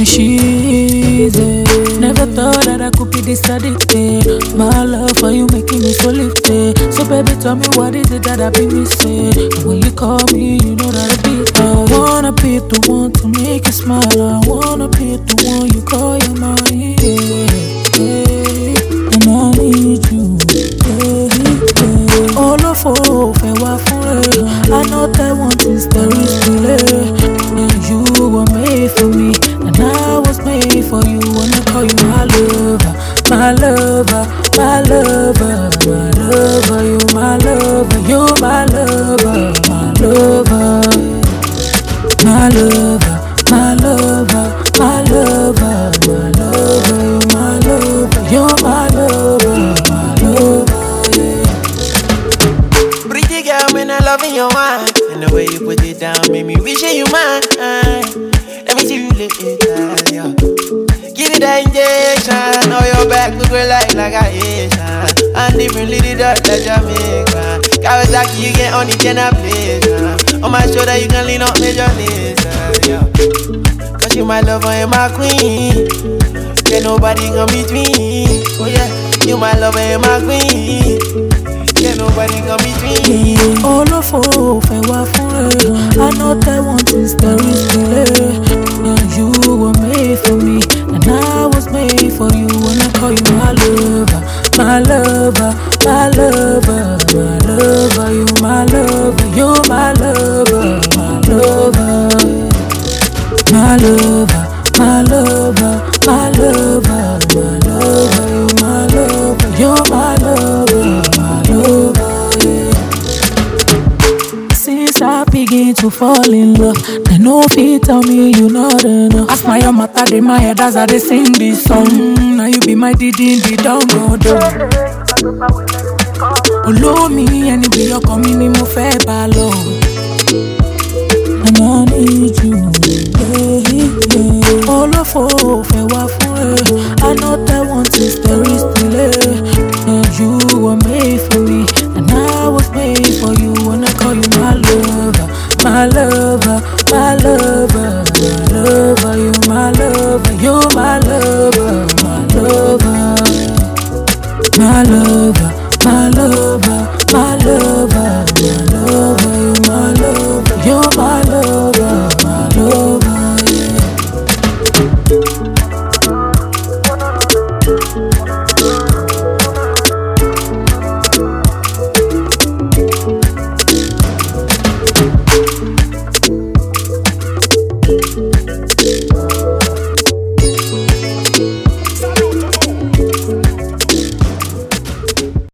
me she's never thought that I could be this addicted. My love for you making me so lifted. So baby, tell me what is it that I be missing? And when you call me, you know that I wanna be the one to make you smile. I wanna be the one you call your mind. And I need you. All of hope, I know that one is there is delay. And you were made for me, and I was made for you. Wanna call you my lover, my lover, my lover, my lover. You my lover, you my lover, my lover, my lover, my lover, my lover, my lover. You my lover, you my lover, my lover. Pretty girl, when I love in your wine, and the way you put it down made me wish you mine. Let me see you later, yeah. Give it that injection, on your back look like a Asian. And differently the dirt like Jamaica. Kawasaki, you get on the generation. On my shoulder, you can lean up major laser, yeah. Cause you my lover and my queen. Get nobody come between. Oh yeah, you my lover and my queen. Get nobody come between. All of hope, I know that one is there is delay. And you were made for me, and I was made for you. Wanna call you my lover, my lover, my lover, my lover. You my lover, you my lover, my lover, my lover, my lover, my lover, my lover. You my lover, you my lover, my lover. Since I begin to fall in love, they no fit tell me you not enough. I smile your matter in my head as I sing this song. Now you be my didi di down go down. Follow me and be your coming mo fe ba lo. And I need you, yeah. All of hope, I know that one is there is delay. And you were made for me, and I was made for you. Wanna call you my lover, my lover, my lover.